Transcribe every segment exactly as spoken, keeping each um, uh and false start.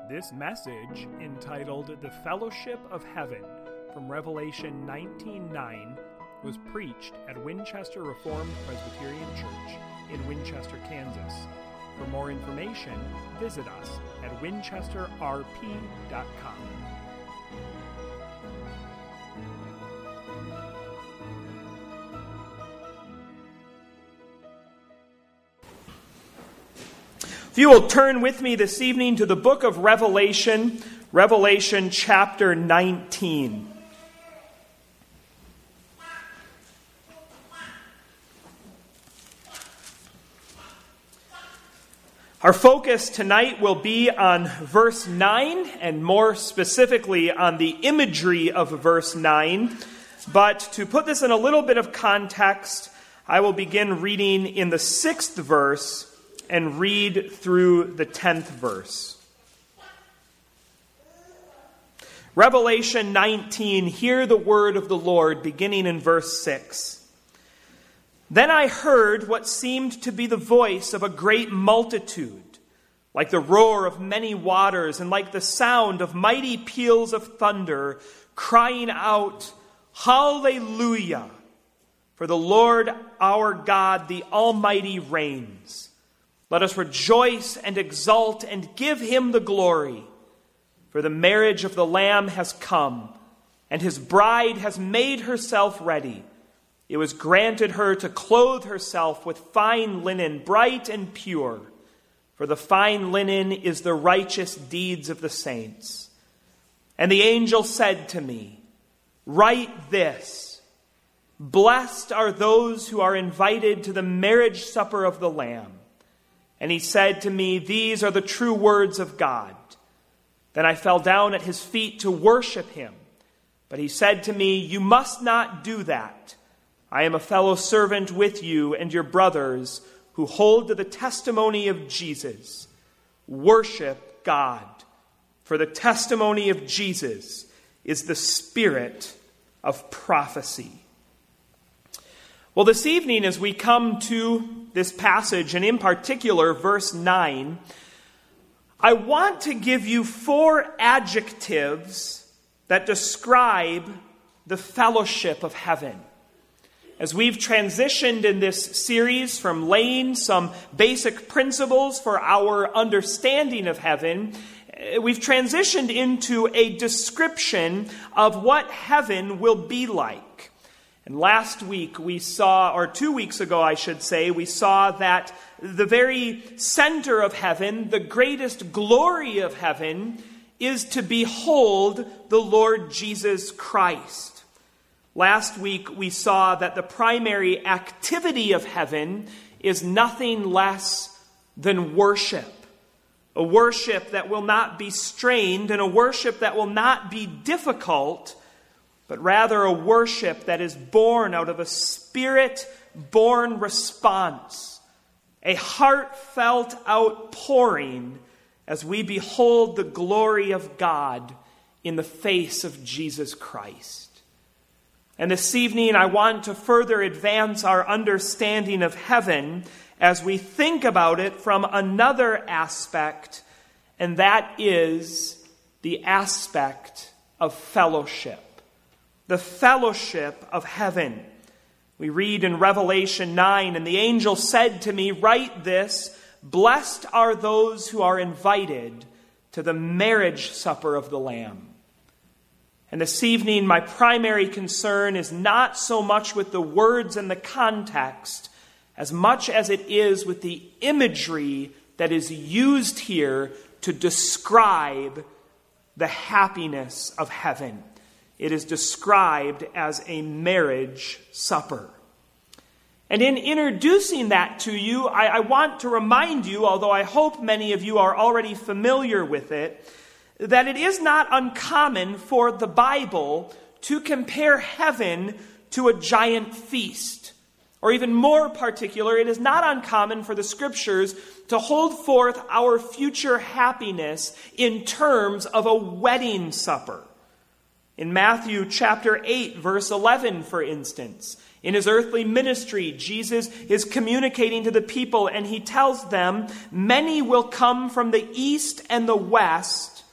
This message, entitled The Fellowship of Heaven, from Revelation nineteen nine, was preached at Winchester Reformed Presbyterian Church in Winchester, Kansas. For more information, visit us at winchester r p dot com. If you will turn with me this evening to the book of Revelation, Revelation chapter nineteen. Our focus tonight will be on verse nine, and more specifically on the imagery of verse nine. But to put this in a little bit of context, I will begin reading in the sixth verse and read through the tenth verse. Revelation nineteen, hear the word of the Lord, beginning in verse six. Then I heard what seemed to be the voice of a great multitude, like the roar of many waters, and like the sound of mighty peals of thunder, crying out, Hallelujah! For the Lord our God, the Almighty, reigns. Let us rejoice and exult and give him the glory. For the marriage of the Lamb has come, and his bride has made herself ready. It was granted her to clothe herself with fine linen, bright and pure. For the fine linen is the righteous deeds of the saints. And the angel said to me, Write this, Blessed are those who are invited to the marriage supper of the Lamb. And he said to me, These are the true words of God. Then I fell down at his feet to worship him. But he said to me, You must not do that. I am a fellow servant with you and your brothers who hold to the testimony of Jesus. Worship God. For the testimony of Jesus is the spirit of prophecy. Well, this evening, as we come to this passage, and in particular, verse nine, I want to give you four adjectives that describe the fellowship of heaven. As we've transitioned in this series from laying some basic principles for our understanding of heaven, we've transitioned into a description of what heaven will be like. And last week we saw, or two weeks ago I should say, we saw that the very center of heaven, the greatest glory of heaven, is to behold the Lord Jesus Christ. Last week we saw that the primary activity of heaven is nothing less than worship. A worship that will not be strained and a worship that will not be difficult, but rather a worship that is born out of a spirit-born response, a heartfelt outpouring as we behold the glory of God in the face of Jesus Christ. And this evening I want to further advance our understanding of heaven as we think about it from another aspect, and that is the aspect of fellowship. The fellowship of heaven. We read in Revelation nine, And the angel said to me, Write this, Blessed are those who are invited to the marriage supper of the Lamb. And this evening, my primary concern is not so much with the words and the context, as much as it is with the imagery that is used here to describe the happiness of heaven. It is described as a marriage supper. And in introducing that to you, I, I want to remind you, although I hope many of you are already familiar with it, that it is not uncommon for the Bible to compare heaven to a giant feast. Or even more particular, it is not uncommon for the Scriptures to hold forth our future happiness in terms of a wedding supper. In Matthew chapter eight, verse eleven, for instance, in his earthly ministry, Jesus is communicating to the people, and he tells them, Many will come from the east and the west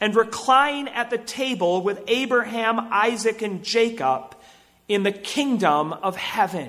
and recline at the table with Abraham, Isaac, and Jacob in the kingdom of heaven.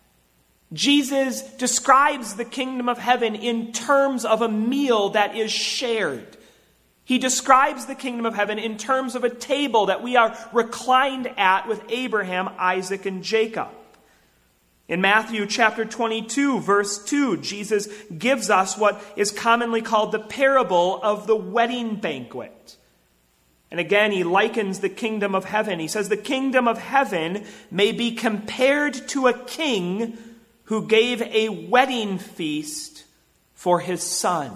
Jesus describes the kingdom of heaven in terms of a meal that is shared. He describes the kingdom of heaven in terms of a table that we are reclined at with Abraham, Isaac, and Jacob. In Matthew chapter twenty-two, verse two, Jesus gives us what is commonly called the parable of the wedding banquet. And again, he likens the kingdom of heaven. He says the kingdom of heaven may be compared to a king who gave a wedding feast for his son.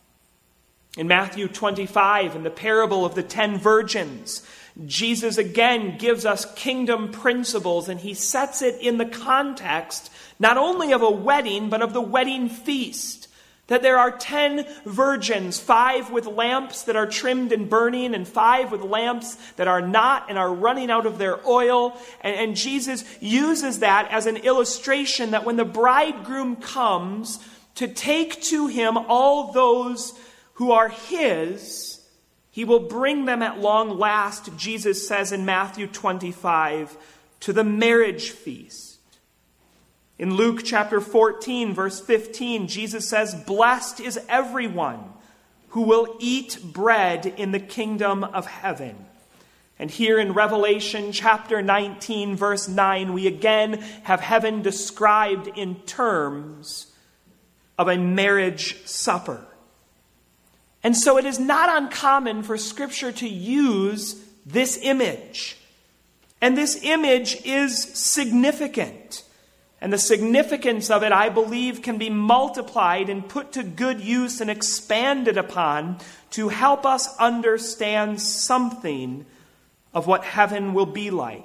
In Matthew twenty-five, in the parable of the ten virgins, Jesus again gives us kingdom principles, and he sets it in the context not only of a wedding, but of the wedding feast. That there are ten virgins, five with lamps that are trimmed and burning, and five with lamps that are not and are running out of their oil. And, and Jesus uses that as an illustration that when the bridegroom comes to take to him all those who are his, he will bring them at long last, Jesus says in Matthew twenty-five, to the marriage feast. In Luke chapter fourteen, verse fifteen, Jesus says, "Blessed is everyone who will eat bread in the kingdom of heaven." And here in Revelation chapter nineteen, verse nine, we again have heaven described in terms of a marriage supper. And so it is not uncommon for Scripture to use this image. And this image is significant. And the significance of it, I believe, can be multiplied and put to good use and expanded upon to help us understand something of what heaven will be like.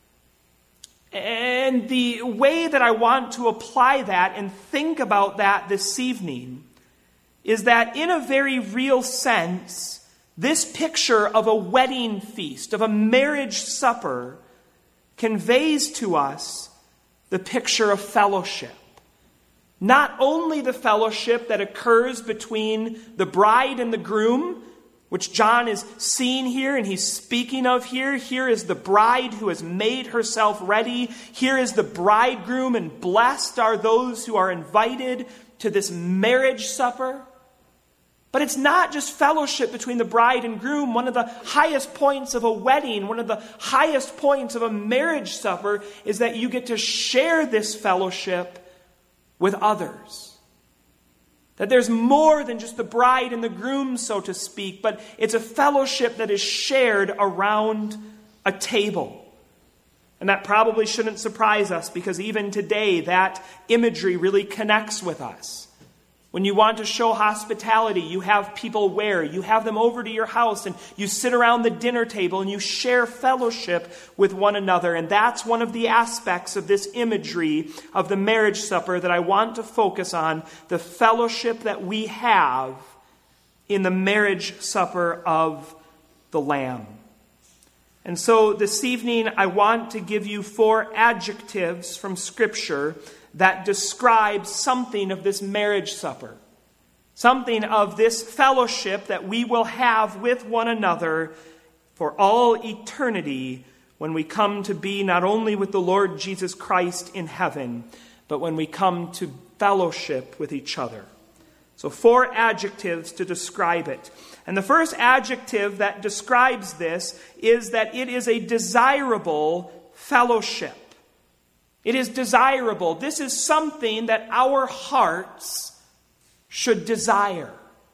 And the way that I want to apply that and think about that this evening is that in a very real sense, this picture of a wedding feast, of a marriage supper, conveys to us the picture of fellowship. Not only the fellowship that occurs between the bride and the groom, which John is seeing here and he's speaking of here. Here is the bride who has made herself ready. Here is the bridegroom, and blessed are those who are invited to this marriage supper. But it's not just fellowship between the bride and groom. One of the highest points of a wedding, one of the highest points of a marriage supper is that you get to share this fellowship with others. That there's more than just the bride and the groom, so to speak, but it's a fellowship that is shared around a table. And that probably shouldn't surprise us, because even today that imagery really connects with us. When you want to show hospitality, you have people where? You have them over to your house and you sit around the dinner table and you share fellowship with one another. And that's one of the aspects of this imagery of the marriage supper that I want to focus on, the fellowship that we have in the marriage supper of the Lamb. And so this evening I want to give you four adjectives from Scripture that describes something of this marriage supper. Something of this fellowship that we will have with one another for all eternity when we come to be not only with the Lord Jesus Christ in heaven, but when we come to fellowship with each other. So four adjectives to describe it. And the first adjective that describes this is that it is a desirable fellowship. It is desirable. This is something that our hearts should desire.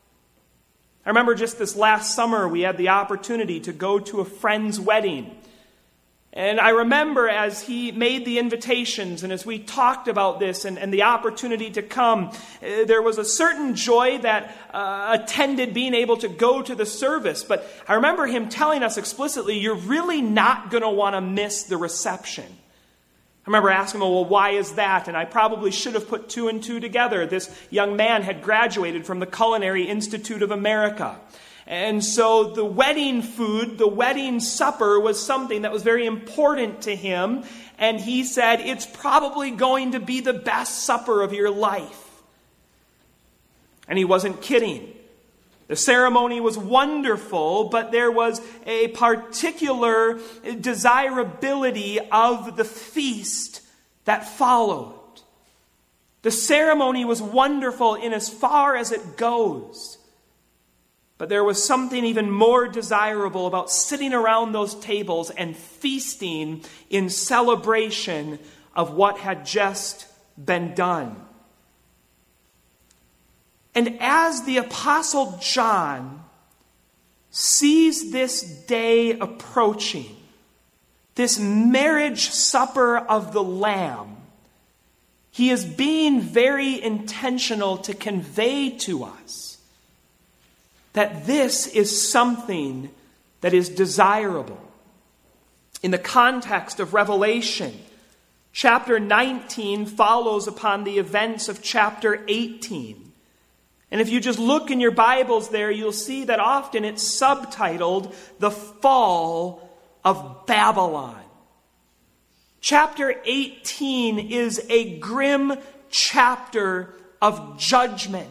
I remember just this last summer we had the opportunity to go to a friend's wedding. And I remember as he made the invitations and as we talked about this and, and the opportunity to come, uh, there was a certain joy that uh, attended being able to go to the service. But I remember him telling us explicitly, you're really not going to want to miss the reception. I remember asking him, well, why is that? And I probably should have put two and two together. This young man had graduated from the Culinary Institute of America. And so the wedding food, the wedding supper was something that was very important to him. And he said, it's probably going to be the best supper of your life. And he wasn't kidding. The ceremony was wonderful, but there was a particular desirability of the feast that followed. The ceremony was wonderful in as far as it goes. But there was something even more desirable about sitting around those tables and feasting in celebration of what had just been done. And as the Apostle John sees this day approaching, this marriage supper of the Lamb, he is being very intentional to convey to us that this is something that is desirable. In the context of Revelation, chapter nineteen follows upon the events of chapter eighteen. And if you just look in your Bibles there, you'll see that often it's subtitled, The Fall of Babylon. Chapter eighteen is a grim chapter of judgment.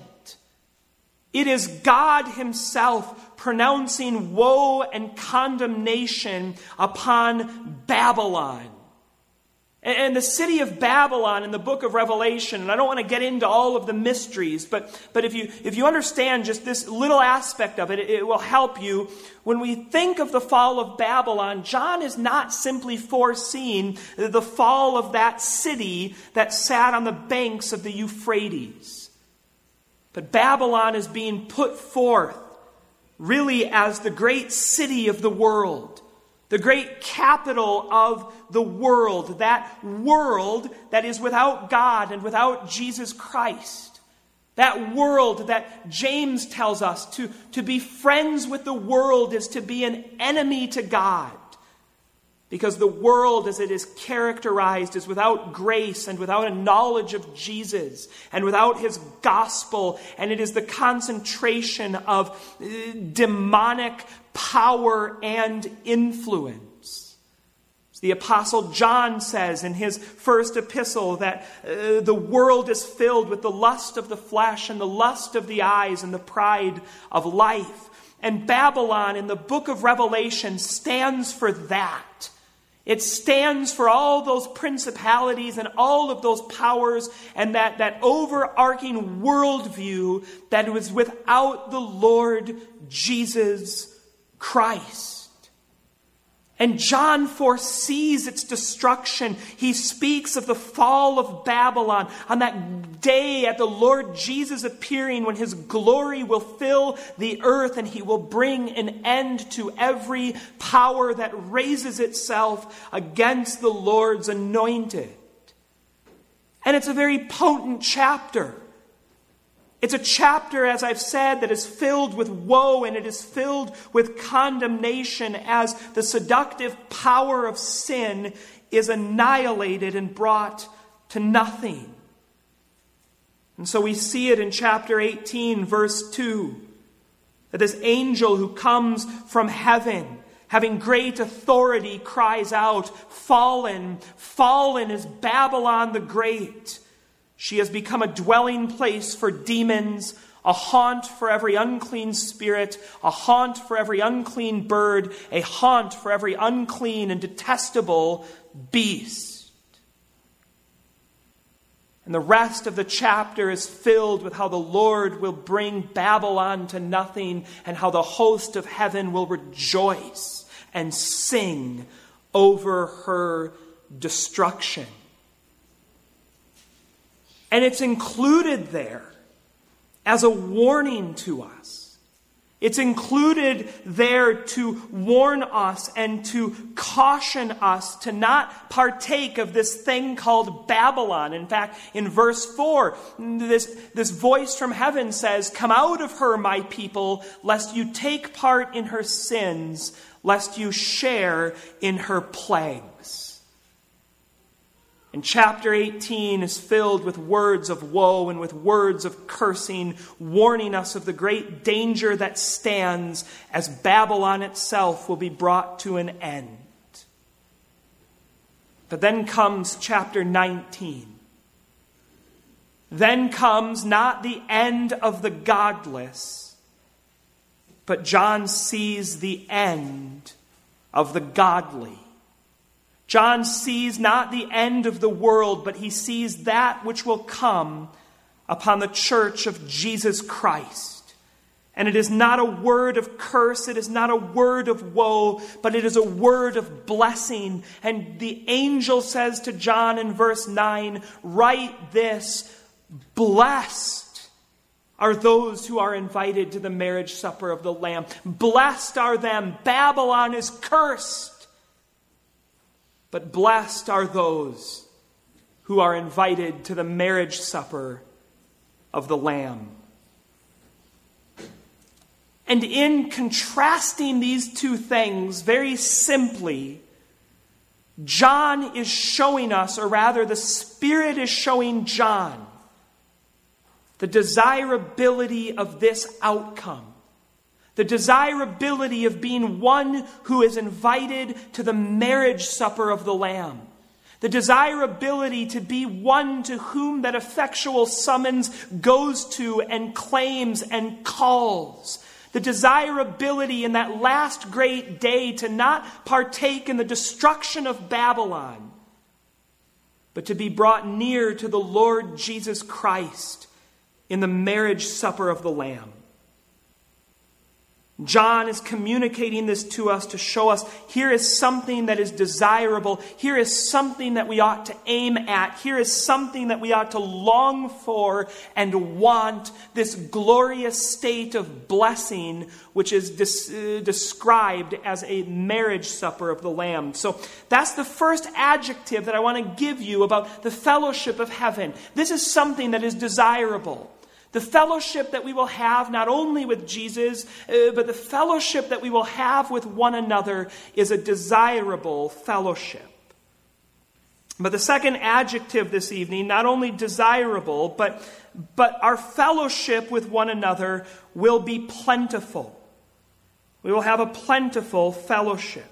It is God himself pronouncing woe and condemnation upon Babylon. And the city of Babylon in the book of Revelation, and I don't want to get into all of the mysteries, but, but if you if you understand just this little aspect of it, it, it will help you. When we think of the fall of Babylon, John is not simply foreseeing the fall of that city that sat on the banks of the Euphrates. But Babylon is being put forth really as the great city of the world. The great capital of the world, that world that is without God and without Jesus Christ. That world that James tells us to, to be friends with the world is to be an enemy to God. Because the world as it is characterized is without grace and without a knowledge of Jesus and without his gospel. And it is the concentration of uh, demonic power and influence. As the Apostle John says in his first epistle that uh, the world is filled with the lust of the flesh and the lust of the eyes and the pride of life. And Babylon in the book of Revelation stands for that. It stands for all those principalities and all of those powers and that, that overarching worldview that was without the Lord Jesus Christ. And John foresees its destruction. He speaks of the fall of Babylon on that day at the Lord Jesus appearing when his glory will fill the earth and he will bring an end to every power that raises itself against the Lord's anointed. And it's a very potent chapter. It's a chapter, as I've said, that is filled with woe and it is filled with condemnation as the seductive power of sin is annihilated and brought to nothing. And so we see it in chapter eighteen, verse two, that this angel who comes from heaven, having great authority, cries out, "Fallen, fallen is Babylon the Great. She has become a dwelling place for demons, a haunt for every unclean spirit, a haunt for every unclean bird, a haunt for every unclean and detestable beast." And the rest of the chapter is filled with how the Lord will bring Babylon to nothing and how the host of heaven will rejoice and sing over her destruction. And it's included there as a warning to us. It's included there to warn us and to caution us to not partake of this thing called Babylon. In fact, in verse four, this, this voice from heaven says, "Come out of her, my people, lest you take part in her sins, lest you share in her plagues." And chapter eighteen is filled with words of woe and with words of cursing, warning us of the great danger that stands as Babylon itself will be brought to an end. But then comes chapter nineteen. Then comes not the end of the godless, but John sees the end of the godly. John sees not the end of the world, but he sees that which will come upon the church of Jesus Christ. And it is not a word of curse, it is not a word of woe, but it is a word of blessing. And the angel says to John in verse nine, write this, blessed are those who are invited to the marriage supper of the Lamb. Blessed are them. Babylon is cursed. But blessed are those who are invited to the marriage supper of the Lamb. And in contrasting these two things, very simply, John is showing us, or rather the Spirit is showing John, the desirability of this outcome. The desirability of being one who is invited to the marriage supper of the Lamb. The desirability to be one to whom that effectual summons goes to and claims and calls. The desirability in that last great day to not partake in the destruction of Babylon, but to be brought near to the Lord Jesus Christ in the marriage supper of the Lamb. John is communicating this to us to show us here is something that is desirable. Here is something that we ought to aim at. Here is something that we ought to long for and want. This glorious state of blessing which is des- uh, described as a marriage supper of the Lamb. So that's the first adjective that I want to give you about the fellowship of heaven. This is something that is desirable. The fellowship that we will have not only with Jesus, uh, but the fellowship that we will have with one another is a desirable fellowship. But the second adjective this evening, not only desirable, but, but our fellowship with one another will be plentiful. We will have a plentiful fellowship.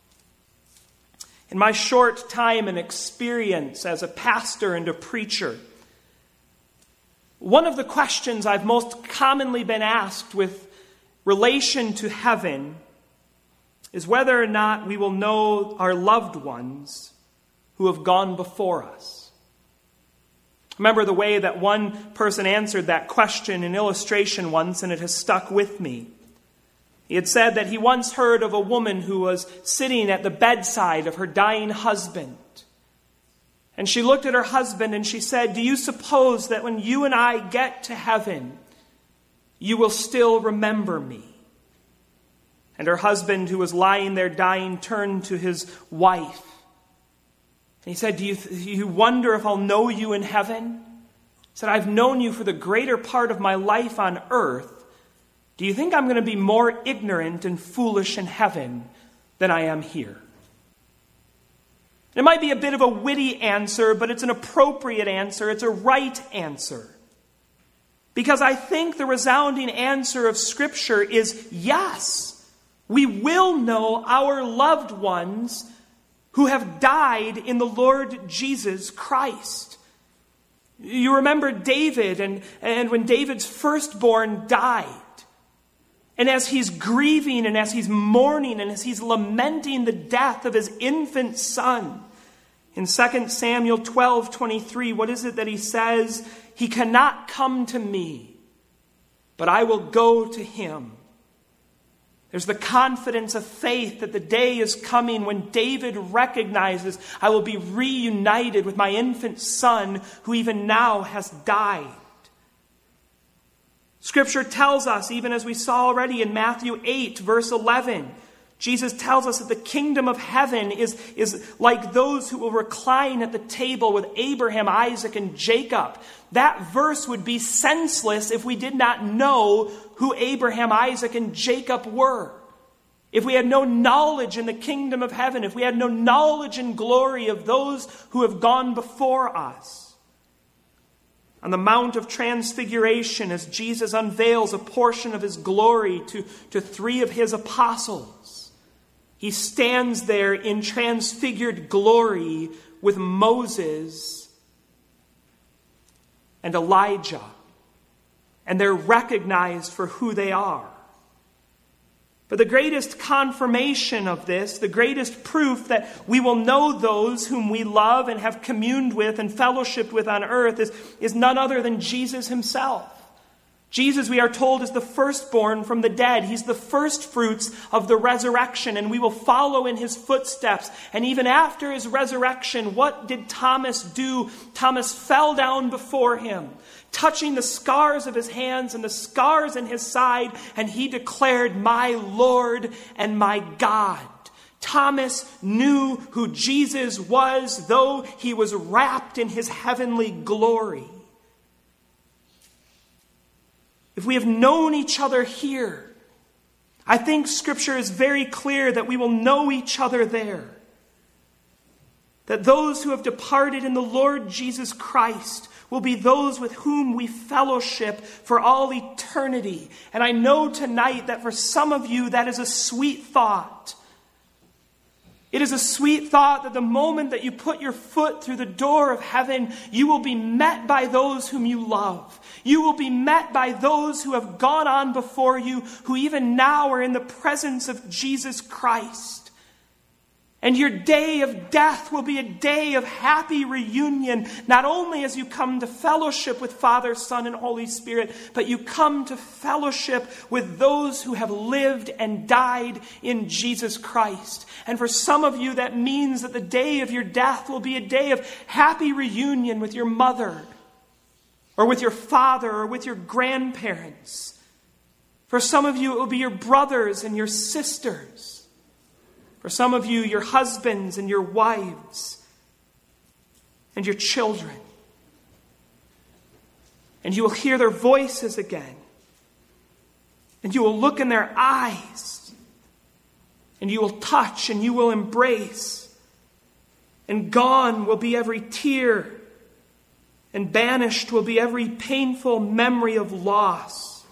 In my short time and experience as a pastor and a preacher, one of the questions I've most commonly been asked with relation to heaven is whether or not we will know our loved ones who have gone before us. Remember the way that one person answered that question in illustration once, and it has stuck with me. He had said that he once heard of a woman who was sitting at the bedside of her dying husband. And she looked at her husband and she said, do you suppose that when you and I get to heaven, you will still remember me? And her husband, who was lying there dying, turned to his wife. And he said, do you, do you wonder if I'll know you in heaven? He said, I've known you for the greater part of my life on earth. Do you think I'm going to be more ignorant and foolish in heaven than I am here? It might be a bit of a witty answer, but it's an appropriate answer. It's a right answer. Because I think the resounding answer of Scripture is yes, we will know our loved ones who have died in the Lord Jesus Christ. You remember David, and, and when David's firstborn died, and as he's grieving and as he's mourning and as he's lamenting the death of his infant son, in Second Samuel twelve twenty-three, what is it that he says? He cannot come to me, but I will go to him. There's the confidence of faith that the day is coming when David recognizes I will be reunited with my infant son who even now has died. Scripture tells us, even as we saw already in Matthew eight, verse eleven, Jesus tells us that the kingdom of heaven is, is like those who will recline at the table with Abraham, Isaac, and Jacob. That verse would be senseless if we did not know who Abraham, Isaac, and Jacob were. If we had no knowledge in the kingdom of heaven, if we had no knowledge and glory of those who have gone before us. On the Mount of Transfiguration, as Jesus unveils a portion of his glory to, to three of his apostles, he stands there in transfigured glory with Moses and Elijah. And they're recognized for who they are. But the greatest confirmation of this, the greatest proof that we will know those whom we love and have communed with and fellowshiped with on earth is, is none other than Jesus himself. Jesus, we are told, is the firstborn from the dead. He's the first fruits of the resurrection, and we will follow in his footsteps. And even after his resurrection, what did Thomas do? Thomas fell down before him, touching the scars of his hands and the scars in his side, and he declared, "My Lord and my God." Thomas knew who Jesus was, though he was wrapped in his heavenly glory. If we have known each other here, I think Scripture is very clear that we will know each other there. That those who have departed in the Lord Jesus Christ will be those with whom we fellowship for all eternity. And I know tonight that for some of you that is a sweet thought. It is a sweet thought that the moment that you put your foot through the door of heaven, you will be met by those whom you love. You will be met by those who have gone on before you, who even now are in the presence of Jesus Christ. And your day of death will be a day of happy reunion, not only as you come to fellowship with Father, Son, and Holy Spirit, but you come to fellowship with those who have lived and died in Jesus Christ. And for some of you, that means that the day of your death will be a day of happy reunion with your mother, or with your father, or with your grandparents. For some of you, it will be your brothers and your sisters. For some of you, your husbands and your wives and your children. And you will hear their voices again. And you will look in their eyes. And you will touch and you will embrace. And gone will be every tear. And banished will be every painful memory of loss.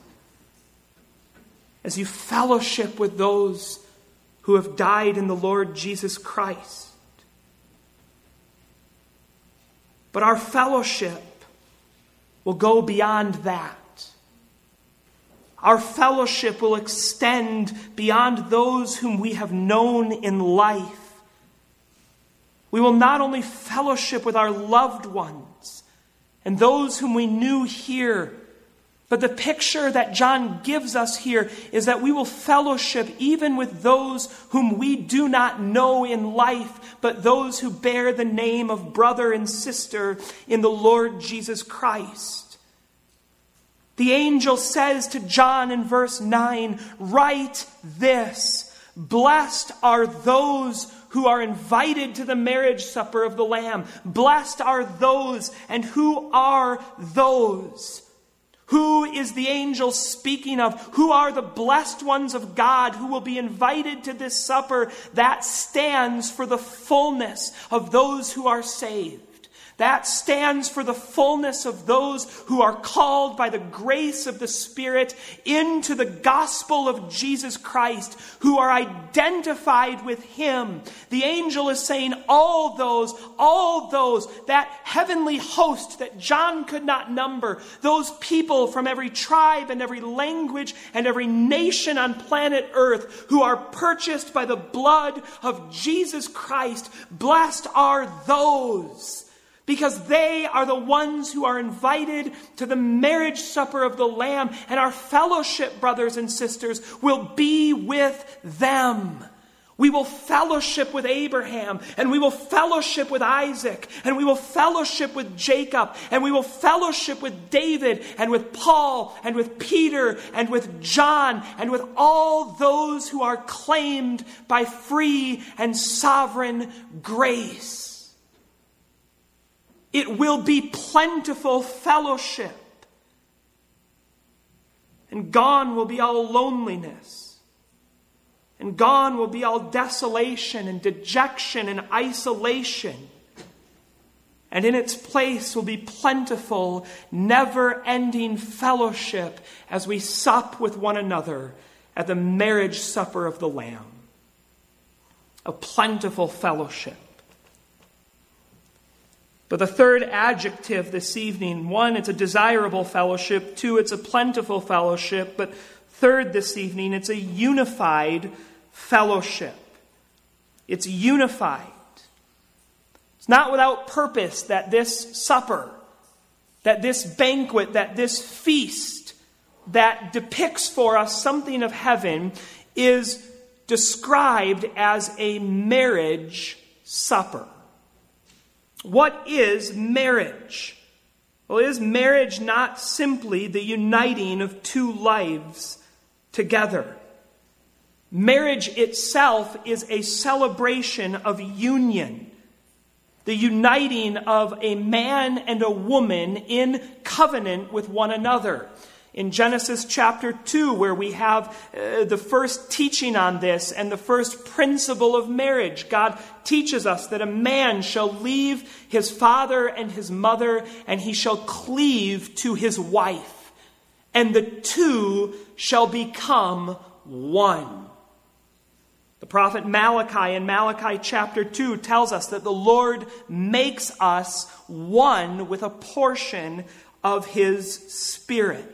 As you fellowship with those who have died in the Lord Jesus Christ. But our fellowship will go beyond that. Our fellowship will extend beyond those whom we have known in life. We will not only fellowship with our loved ones and those whom we knew here, but the picture that John gives us here is that we will fellowship even with those whom we do not know in life, but those who bear the name of brother and sister in the Lord Jesus Christ. The angel says to John in verse nine, "Write this, blessed are those who are invited to the marriage supper of the Lamb. Blessed are those." And who are those? Who is the angel speaking of? Who are the blessed ones of God who will be invited to this supper? That stands for the fullness of those who are saved. That stands for the fullness of those who are called by the grace of the Spirit into the gospel of Jesus Christ, who are identified with Him. The angel is saying all those, all those, that heavenly host that John could not number, those people from every tribe and every language and every nation on planet Earth who are purchased by the blood of Jesus Christ, blessed are those. Because they are the ones who are invited to the marriage supper of the Lamb. And our fellowship, brothers and sisters, will be with them. We will fellowship with Abraham. And we will fellowship with Isaac. And we will fellowship with Jacob. And we will fellowship with David. And with Paul. And with Peter. And with John. And with all those who are claimed by free and sovereign grace. It will be plentiful fellowship. And gone will be all loneliness. And gone will be all desolation and dejection and isolation. And in its place will be plentiful, never-ending fellowship as we sup with one another at the marriage supper of the Lamb. A plentiful fellowship. But the third adjective this evening, one, it's a desirable fellowship. Two, it's a plentiful fellowship. But Third, this evening, it's a unified fellowship. It's unified. It's not without purpose that this supper, that this banquet, that this feast that depicts for us something of heaven is described as a marriage supper. What is marriage? Well, is marriage not simply the uniting of two lives together? Marriage itself is a celebration of union, the uniting of a man and a woman in covenant with one another. In Genesis chapter two, where we have uh, the first teaching on this and the first principle of marriage, God teaches us that a man shall leave his father and his mother, and he shall cleave to his wife, and the two shall become one. The prophet Malachi in Malachi chapter two tells us that the Lord makes us one with a portion of his Spirit.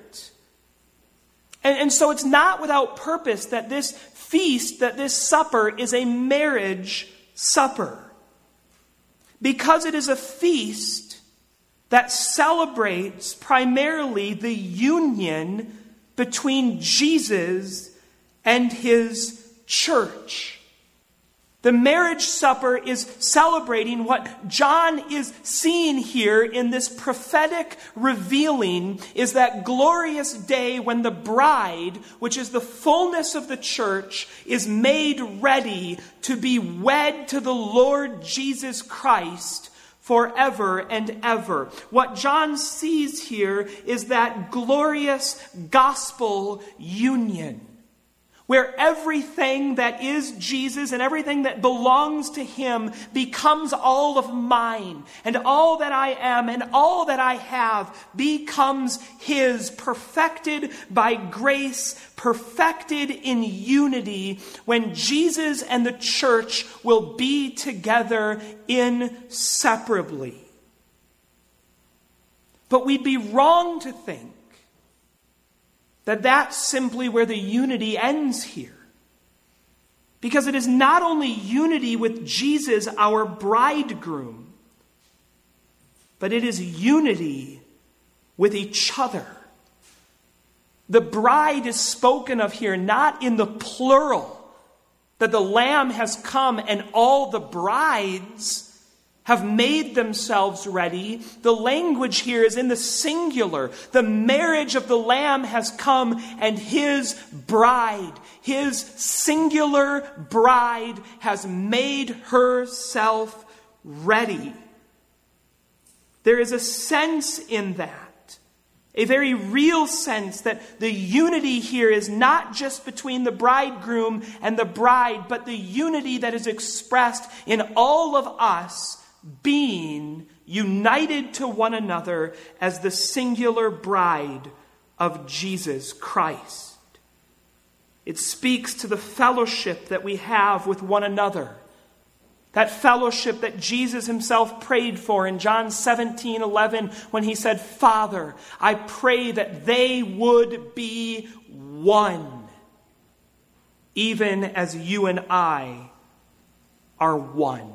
And, and so it's not without purpose that this feast, that this supper is a marriage supper. Because it is a feast that celebrates primarily the union between Jesus and his church. The marriage supper is celebrating what John is seeing here in this prophetic revealing is that glorious day when the bride, which is the fullness of the church, is made ready to be wed to the Lord Jesus Christ forever and ever. What John sees here is that glorious gospel union, where everything that is Jesus and everything that belongs to him becomes all of mine, and all that I am and all that I have becomes his, perfected by grace, perfected in unity, when Jesus and the church will be together inseparably. But we'd be wrong to think that that's simply where the unity ends here. Because it is not only unity with Jesus, our bridegroom, but it is unity with each other. The bride is spoken of here not in the plural, that the Lamb has come and all the brides have made themselves ready. The language here is in the singular. The marriage of the Lamb has come, and his bride, his singular bride, has made herself ready. There is a sense in that, a very real sense, that the unity here is not just between the bridegroom and the bride, but the unity that is expressed in all of us being united to one another as the singular bride of Jesus Christ. It speaks to the fellowship that we have with one another. That fellowship that Jesus himself prayed for in John seventeen eleven when he said, "Father, I pray that they would be one, even as you and I are one."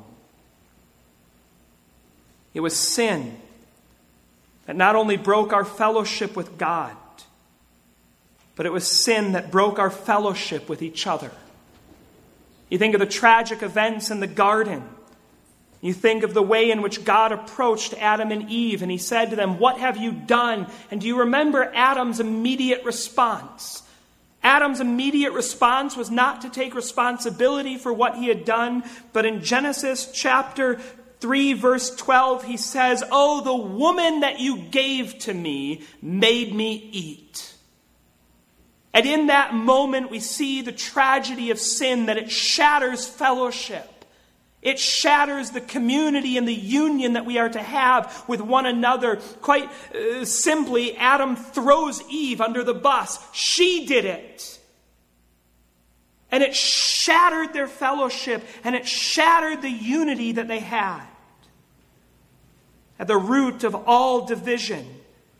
It was sin that not only broke our fellowship with God, but it was sin that broke our fellowship with each other. You think of the tragic events in the garden. You think of the way in which God approached Adam and Eve, and he said to them, "What have you done?" And do you remember Adam's immediate response? Adam's immediate response was not to take responsibility for what he had done, but in Genesis chapter three, verse twelve, he says, "Oh, the woman that you gave to me made me eat." And in that moment, we see the tragedy of sin, that it shatters fellowship. It shatters the community and the union that we are to have with one another. Quite uh, simply, Adam throws Eve under the bus. She did it. And it shattered their fellowship, and it shattered the unity that they had. At the root of all division,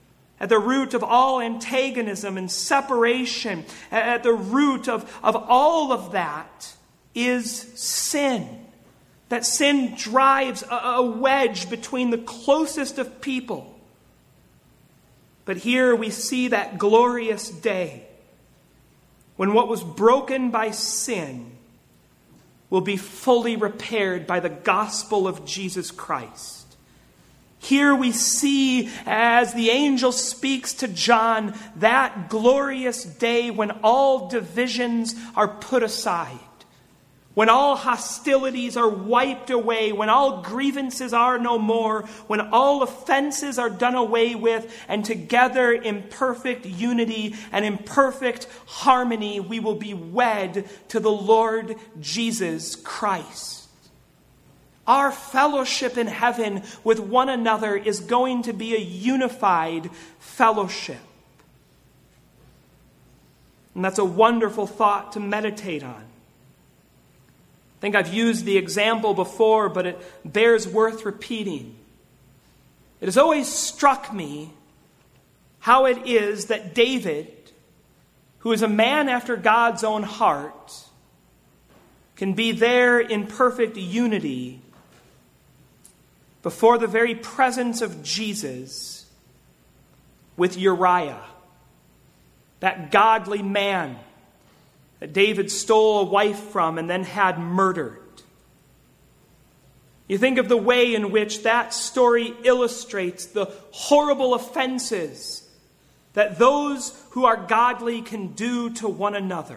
At the root of all antagonism and separation, at the root of, of all of that is sin. That sin drives a, a wedge between the closest of people. But here we see that glorious day when what was broken by sin will be fully repaired by the gospel of Jesus Christ. Here we see, as the angel speaks to John, that glorious day when all divisions are put aside, when all hostilities are wiped away, when all grievances are no more, when all offenses are done away with, and together in perfect unity and in perfect harmony, we will be wed to the Lord Jesus Christ. Our fellowship in heaven with one another is going to be a unified fellowship. And that's a wonderful thought to meditate on. I think I've used the example before, but it bears worth repeating. It has always struck me how it is that David, who is a man after God's own heart, can be there in perfect unity before the very presence of Jesus with Uriah, that godly man that David stole a wife from and then had murdered. You think of the way in which that story illustrates the horrible offenses that those who are godly can do to one another.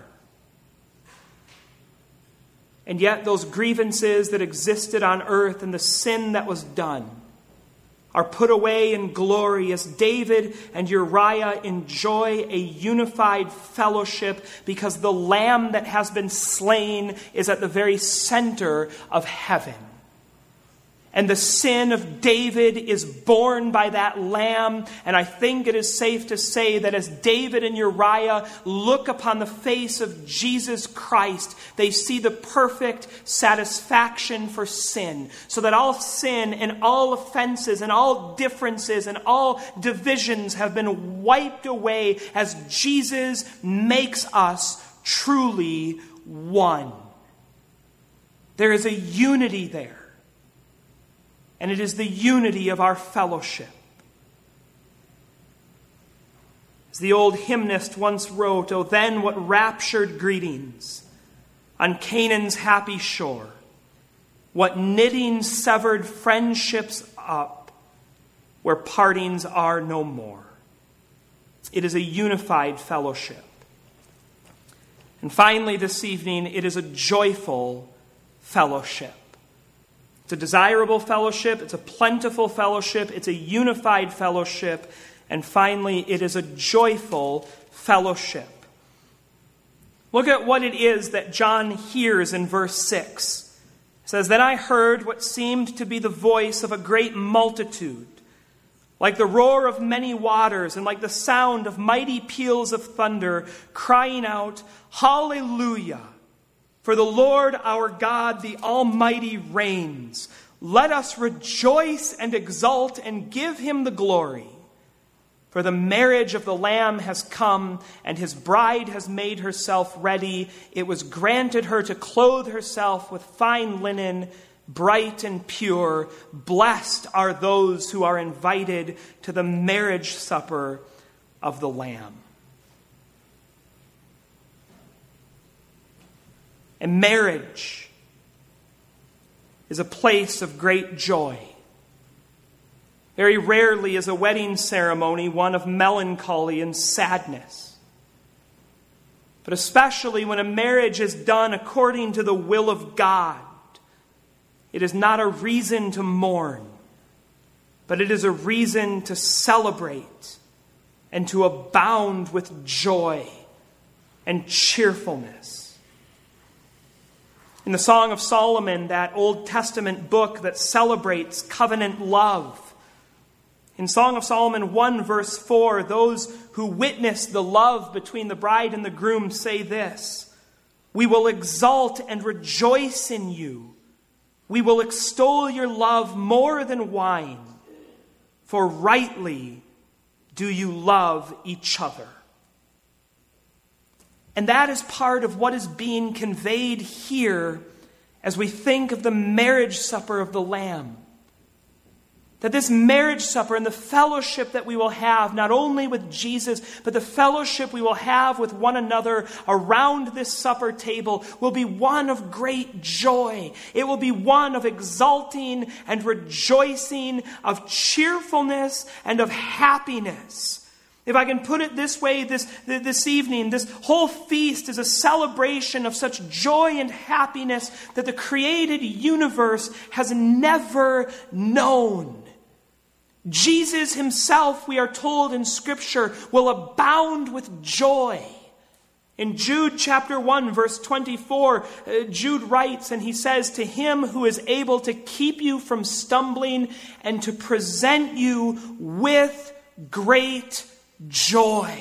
And yet those grievances that existed on earth and the sin that was done are put away in glory as David and Uriah enjoy a unified fellowship because the Lamb that has been slain is at the very center of heaven. And the sin of David is borne by that Lamb. And I think it is safe to say that as David and Uriah look upon the face of Jesus Christ, they see the perfect satisfaction for sin. So that all sin and all offenses and all differences and all divisions have been wiped away as Jesus makes us truly one. There is a unity there. And it is the unity of our fellowship. As the old hymnist once wrote, "Oh, then what raptured greetings on Canaan's happy shore, what knitting severed friendships up, where partings are no more." It is a unified fellowship. And finally this evening, it is a joyful fellowship. It's a desirable fellowship, it's a plentiful fellowship, it's a unified fellowship, and finally, it is a joyful fellowship. Look at what it is that John hears in verse six. It says, "Then I heard what seemed to be the voice of a great multitude, like the roar of many waters and like the sound of mighty peals of thunder, crying out, 'Hallelujah! For the Lord our God, the Almighty, reigns. Let us rejoice and exult and give him the glory. For the marriage of the Lamb has come, and his bride has made herself ready. It was granted her to clothe herself with fine linen, bright and pure. Blessed are those who are invited to the marriage supper of the Lamb.'" And marriage is a place of great joy. Very rarely is a wedding ceremony one of melancholy and sadness. But especially when a marriage is done according to the will of God, it is not a reason to mourn, but it is a reason to celebrate and to abound with joy and cheerfulness. In the Song of Solomon, that Old Testament book that celebrates covenant love, in Song of Solomon one verse four, those who witness the love between the bride and the groom say this, "We will exult and rejoice in you. We will extol your love more than wine, for rightly do you love each other? And that is part of what is being conveyed here as we think of the marriage supper of the Lamb. That this marriage supper and the fellowship that we will have, not only with Jesus, but the fellowship we will have with one another around this supper table will be one of great joy. It will be one of exulting and rejoicing, of cheerfulness and of happiness. If I can put it this way, this, this evening, this whole feast is a celebration of such joy and happiness that the created universe has never known. Jesus himself, we are told in Scripture, will abound with joy. In Jude chapter one, verse twenty-four, uh, Jude writes, and he says, "To him who is able to keep you from stumbling and to present you with great joy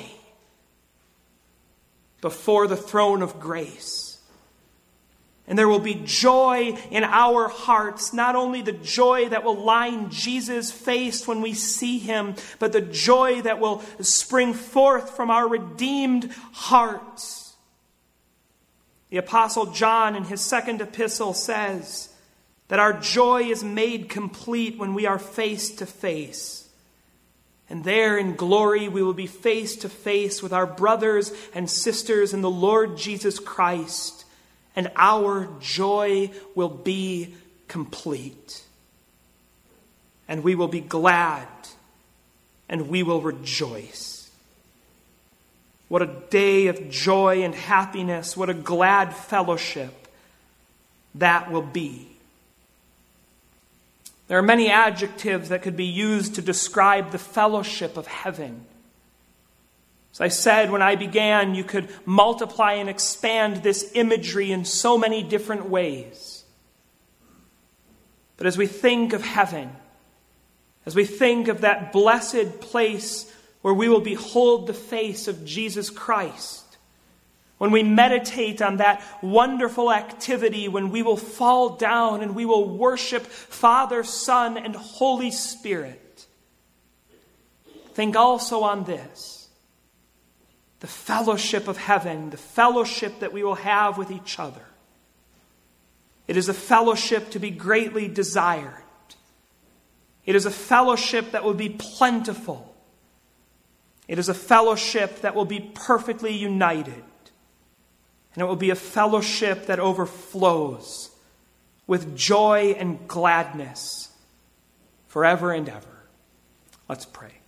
before the throne of grace." And there will be joy in our hearts, not only the joy that will line Jesus' face when we see him, but the joy that will spring forth from our redeemed hearts. The Apostle John in his second epistle says that our joy is made complete when we are face to face. And there in glory we will be face to face with our brothers and sisters in the Lord Jesus Christ. And our joy will be complete. And we will be glad. And we will rejoice. What a day of joy and happiness. What a glad fellowship that will be. There are many adjectives that could be used to describe the fellowship of heaven. As I said when I began, you could multiply and expand this imagery in so many different ways. But as we think of heaven, as we think of that blessed place where we will behold the face of Jesus Christ, when we meditate on that wonderful activity, when we will fall down and we will worship Father, Son, and Holy Spirit, think also on this. The fellowship of heaven, the fellowship that we will have with each other. It is a fellowship to be greatly desired. It is a fellowship that will be plentiful. It is a fellowship that will be perfectly united. And it will be a fellowship that overflows with joy and gladness forever and ever. Let's pray.